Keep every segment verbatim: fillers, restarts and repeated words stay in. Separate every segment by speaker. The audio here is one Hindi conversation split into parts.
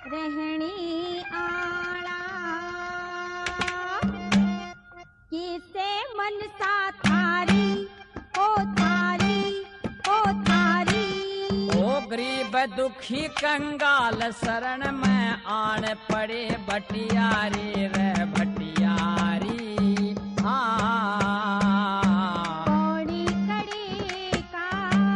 Speaker 1: रहनी आड़ा किसे मनसा थारी ओ थारी ओ थारी।
Speaker 2: ओ गरीब दुखी कंगाल शरण में आन पड़े भटियारी रे भटियारी। हाँ
Speaker 1: पौड़ी कड़ी का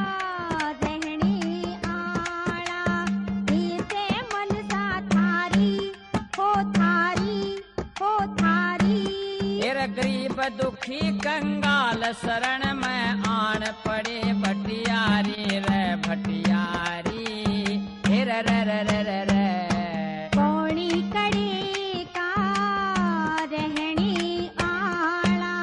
Speaker 1: रहनी आड़ा किसे मनसा थारी हो थारी हो थारी।
Speaker 2: तेरे गरीब दुखी कंगाल शरण में आन पड़े भटियारी रे भटियारी। रे रे रे रे रे रे
Speaker 1: पौड़ी कड़ी का रहनी आड़ा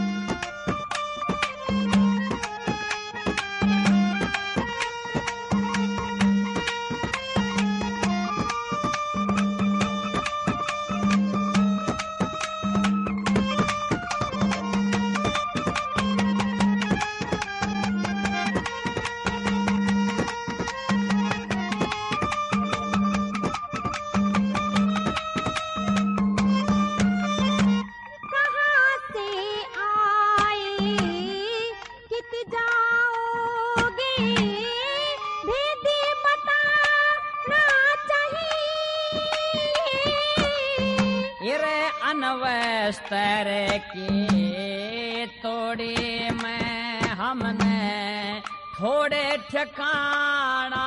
Speaker 1: कहाँ से आए कित जाओगे भेदी बताना चाहिए।
Speaker 2: इरे अनवस्तर के तोड़े में हमने थोड़े ठिकाना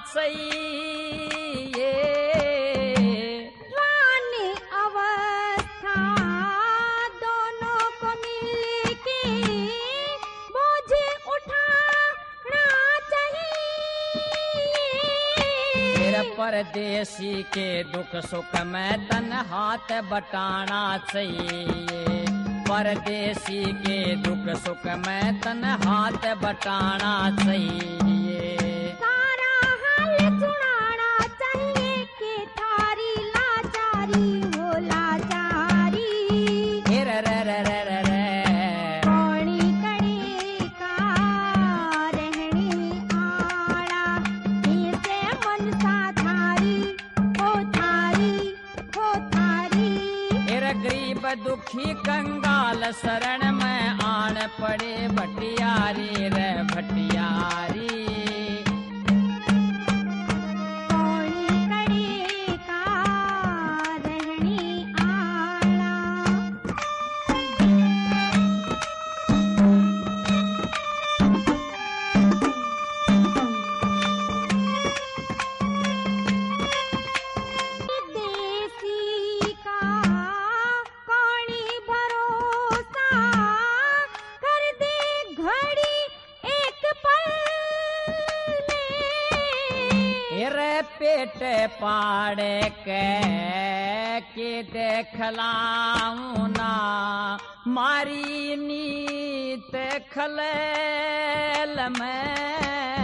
Speaker 2: चाहिए।
Speaker 1: रानी अवस्था दोनों को मिलके बोझ उठाना चाहिए।
Speaker 2: मेरे परदेसी के दुख सुख में तन हाथ बटाना चाहिए। परदेसी के दुख सुख में तन हाथ बटाना चाहिए।
Speaker 1: सारा हाल सुनाना चाहिए कि थारी लाचारी हो लाचारी।
Speaker 2: रे रे रे रे रे रे
Speaker 1: पौड़ी कड़ी का रहनी आड़ा किसे मनसा थारी हो थारी हो थारी।
Speaker 2: तेरे गरीब दुखी कंगाल शरण में आन पड़े भटियारी रे भटियारी।
Speaker 1: पौड़ी कड़ी का रहनी आड़ा देसी का कौड़ी भरोसा कर दे घड़ी एक पल में।
Speaker 2: रे पेट पाड़े के के देखलाऊं ना मारी नीत खलेल में।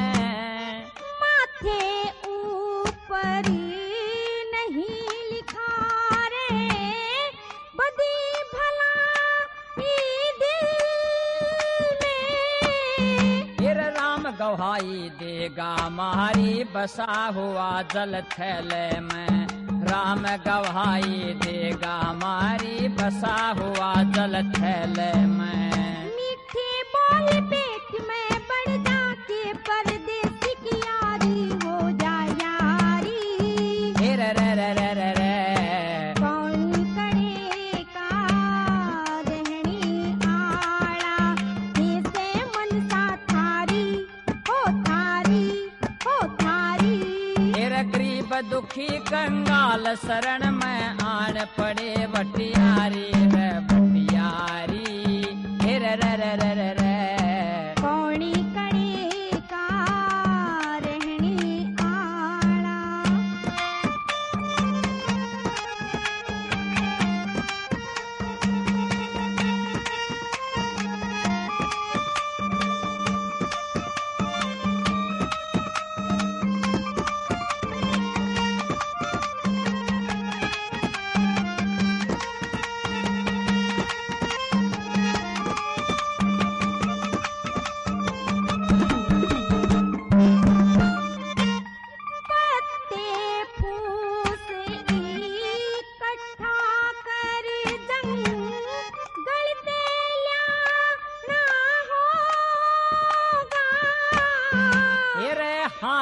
Speaker 1: माथे ऊपर नहीं लिखा रे बदी भला ई दिल में।
Speaker 2: फिर राम गवाही देगा मारी बसा हुआ जल थैले में। राम गवाही देगा मारी बसा हुआ जल थैले में।
Speaker 1: मीठे बोल पेट में बढ़ जाके परदेसी की यारी हो जाए यारी।
Speaker 2: रे रे रे रे रे रे
Speaker 1: पौड़ी कड़ी का रहनी आड़ा किसे मनसा थारी हो थारी हो थारी।
Speaker 2: तेरे गरीब दुखी कंगाल शरण में आन पड़े भटियारी रे भटियारी। रे रे रे रे रे रे
Speaker 1: पौड़ी कड़ी का रहनी आड़ा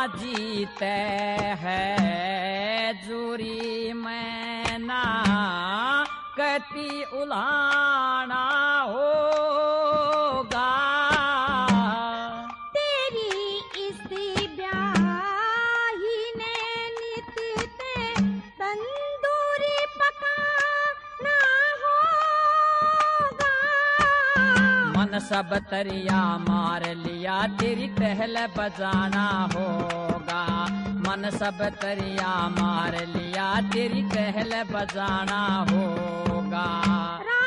Speaker 2: जीते है जूरी में ना कति उलाना होगा।
Speaker 1: तेरी इस ब्याही ने नित ते तंदूरी पकाना होगा।
Speaker 2: मन सब तरिया मार लिया तेरी टहल बजाना होगा। मन सब तरिया मार लिया तेरी टहल बजाना होगा।